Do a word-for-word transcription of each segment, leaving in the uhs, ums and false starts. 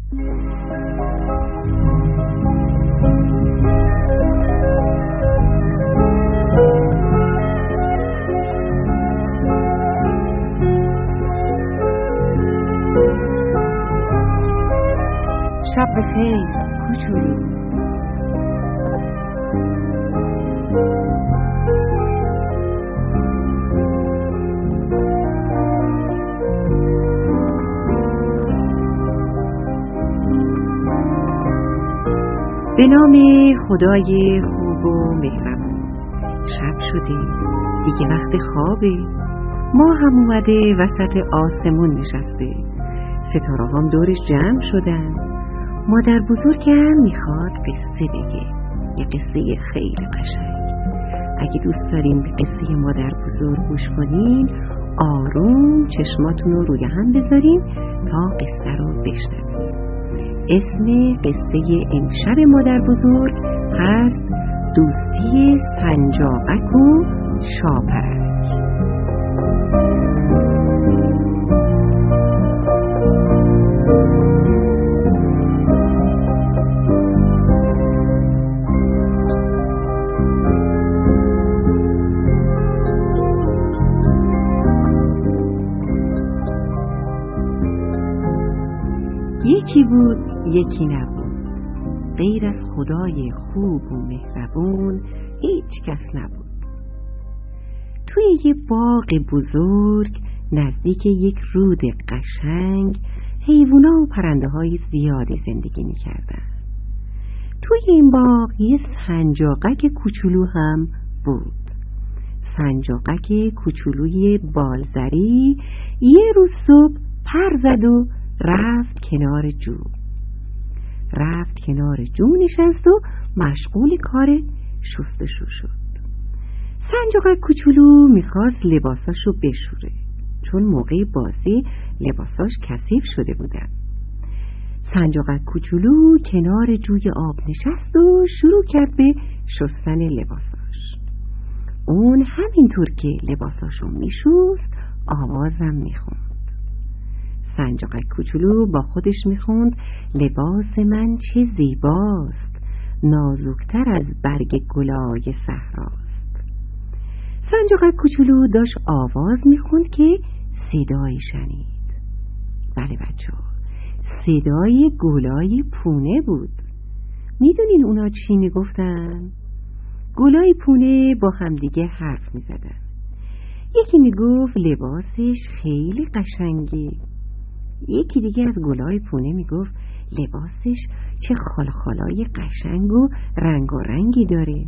شب بخیر کوچولو. به نام خدای خوب و مهربان. شب شده دیگه، وقت خوابه. ماه هم اومده وسط آسمون نشسته، ستاره هم دورش جمع شدن. مادر بزرگم میخواد قصه بگه، یه قصه خیلی قشنگ. اگه دوست دارین به قصه مادر بزرگ گوش کنین، آروم چشماتون رو روی هم بذارین تا قصه رو بشنوین. اسم قصه امشب مادر بزرگ هست دوستی سنجاقک و شاپرک. یکی بود یکی نبود، غیر از خدای خوب و مهربون هیچ کس نبود. توی یه باغ بزرگ نزدیک یک رود قشنگ حیوونا و پرنده های زیادی زندگی می‌کردن. توی این باغ یه سنجاقک کوچولو هم بود. سنجاقک کوچولوی بالزری یه روز صبح پر زد و رفت کنار جو. رفت کنار جو نشست و مشغول کار شستشو شد. سنجاقک کوچولو میخواست لباساشو بشوره، چون موقع بازی لباساش کثیف شده بودن. سنجاقک کوچولو کنار جوی آب نشست و شروع کرد به شستن لباساش. اون همینطور که لباساشو میشست آوازم میخوند. سنجاقک کوچولو با خودش میخوند: لباس من چه زیباست، نازکتر از برگ گلای صحراست. سنجاقک کوچولو داشت آواز میخوند که صدایی شنید. بله بچه‌ها، صدای گلای پونه بود. میدونین اونا چی میگفتن؟ گلای پونه با همدیگه حرف میزدن. یکی میگفت لباسش خیلی قشنگه. یکی دیگه از گلای پونه میگفت لباسش چه خالخالای قشنگ و رنگ و رنگی داره.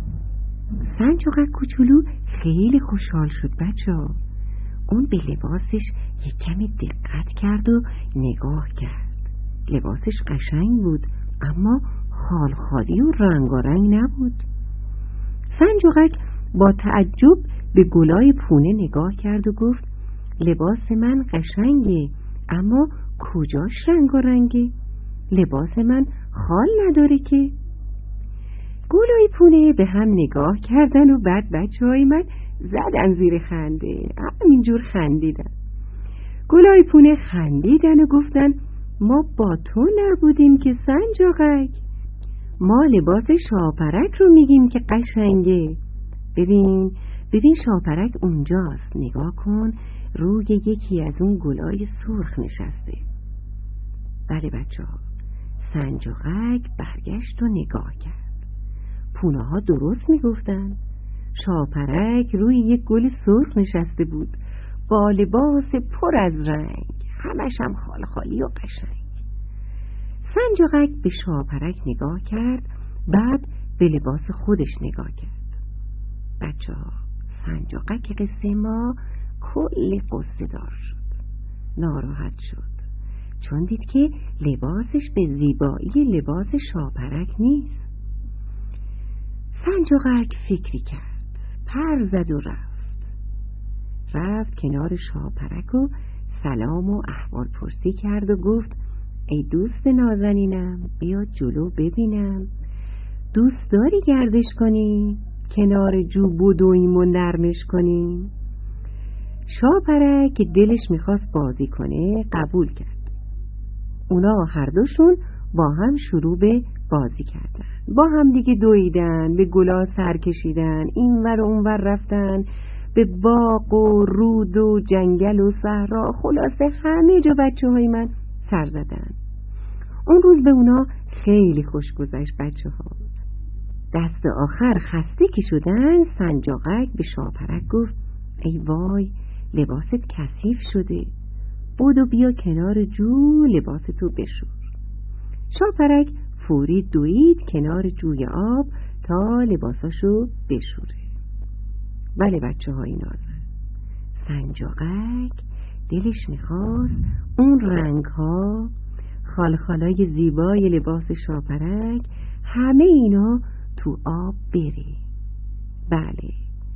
سنجاقک کوچولو خیلی خوشحال شد بچه‌ها. اون به لباسش یک کمی دقت کرد و نگاه کرد. لباسش قشنگ بود، اما خالخالی و رنگ و رنگ نبود. سنجاقک با تعجب به گلای پونه نگاه کرد و گفت لباس من قشنگه، اما کجاش رنگ و رنگه؟ لباس من خال نداره که. گلای پونه به هم نگاه کردن و بعد بچه های من زدن زیر خنده. همینجور خندیدن. گلای پونه خندیدن و گفتن ما با تو نبودیم که سنجاقک، ما لباس شاپرک رو میگیم که قشنگه. ببین ببین شاپرک اونجاست، نگاه کن، روی یکی از اون گلای سرخ نشسته. بله بچه ها، سنجاقک برگشت و نگاه کرد. پونه ها درست میگفتن. شاپرک روی یک گل سرخ نشسته بود با لباس پر از رنگ، همش هم خالخالی و قشنگ. سنجاقک به شاپرک نگاه کرد، بعد به لباس خودش نگاه کرد. بچه ها، سنجاقک قصه ما کلی قصه دار شد. ناراحت شد چون دید که لباسش به زیبایی لباس شاپرک نیست. سنجاقک فکری کرد، پر زد و رفت. رفت کنار شاپرک و سلام و احوال پرسی کرد و گفت ای دوست نازنینم، بیا جلو ببینم. دوست داری گردش کنی؟ کنار جو بدویم و نرمش کنیم؟ شاپرک که دلش میخواست بازی کنه قبول کرد. اونا هر دوشون با هم شروع به بازی کردن. با هم دیگه دویدن، به گلا سر کشیدن، اینور و اونور رفتن، به باغ و رود و جنگل و صحرا، خلاصه همه جا بچه های من سر زدن. اون روز به اونا خیلی خوش گذشت بچه ها. دست آخر خسته که شدن، سنجاقک به شاپرک گفت ای وای، لباست کثیف شده، بودو بیا کنار جو لباستو بشور. شاپرک فوری دوید کنار جوی آب تا لباساشو بشوره. بله بچه های نازن، سنجاقک دلش میخواست اون رنگ ها، خالخالای زیبای لباس شاپرک، همه اینا تو آب بره. بله،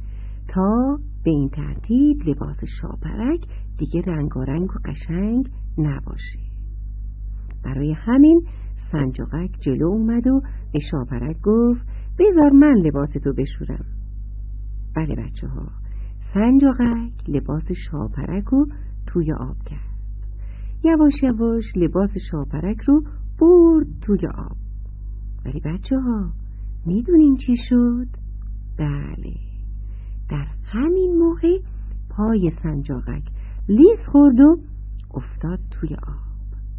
تا به این ترتیب لباس شاپرک دیگه رنگارنگ و قشنگ نباشه. برای همین سنجاقک جلو اومد و به شاپرک گفت بذار من لباستو بشورم. بله بچه ها، سنجاقک لباس شاپرک رو توی آب کرد. یواش یواش لباس شاپرک رو برد توی آب. ولی بچه ها میدونین چی شد؟ بله، در همین موقع پای سنجاقک لیز خورد و افتاد توی آب.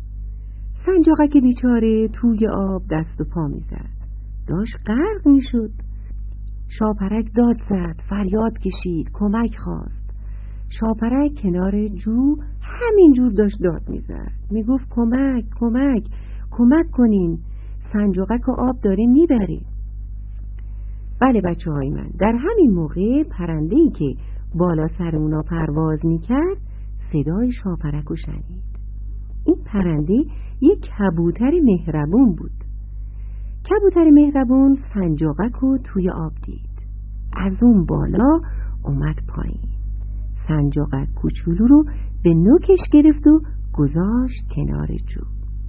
سنجاقک بیچاره توی آب دست و پا میزد، داشت غرق میشد. شاپرک داد زد، فریاد کشید، کمک خواست. شاپرک کنار جو همینجور داشت داد میزد، میگفت کمک کمک کمک کنین، سنجاقک و آب داره میبره. بله بچه های من، در همین موقع پرنده‌ای که بالا سر اونا پرواز میکرد صدای شاپرک رو شنید. این پرنده یک کبوتر مهربون بود. کبوتر مهربون سنجاقک رو توی آب دید، از اون بالا اومد پایین. سنجاقک کوچولو رو به نوکش گرفت و گذاشت کنار جو.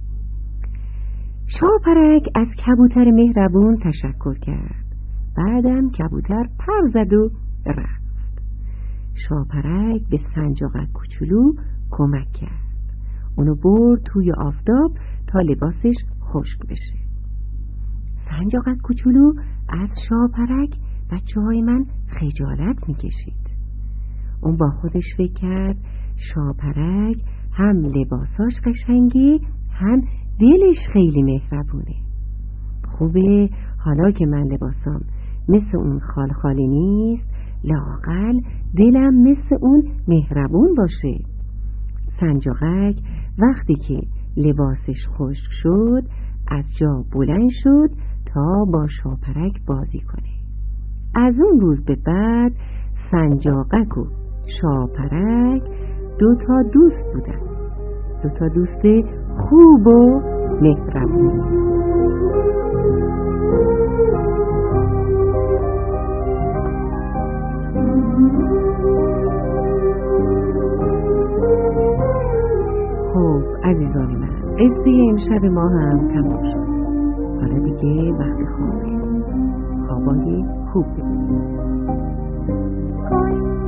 شاپرک از کبوتر مهربون تشکر کرد، بعدم کبوتر پر زد و رفت. شاپرک به سنجاقک کوچولو کمک کرد، اونو برد توی آفتاب تا لباسش خشک بشه. سنجاقک کوچولو از شاپرک بچه های من خجالت میکشید. اون با خودش فکر کرد شاپرک هم لباساش قشنگه، هم دلش خیلی مهربونه. خوبه حالا که من لباسام مثل اون خالخالی نیست، لااقل دلم مثل اون مهربون باشه. سنجاقک وقتی که لباسش خشک شد از جا بلند شد تا با شاپرک بازی کنه. از اون روز به بعد سنجاقک و شاپرک دو تا دوست بودن، دو تا دوست خوب و مهربون. خب عزیزان من، قصه امشب ما هم تمام شد. حالا دیگه وقت خوابه. خوابای خوب ببینید.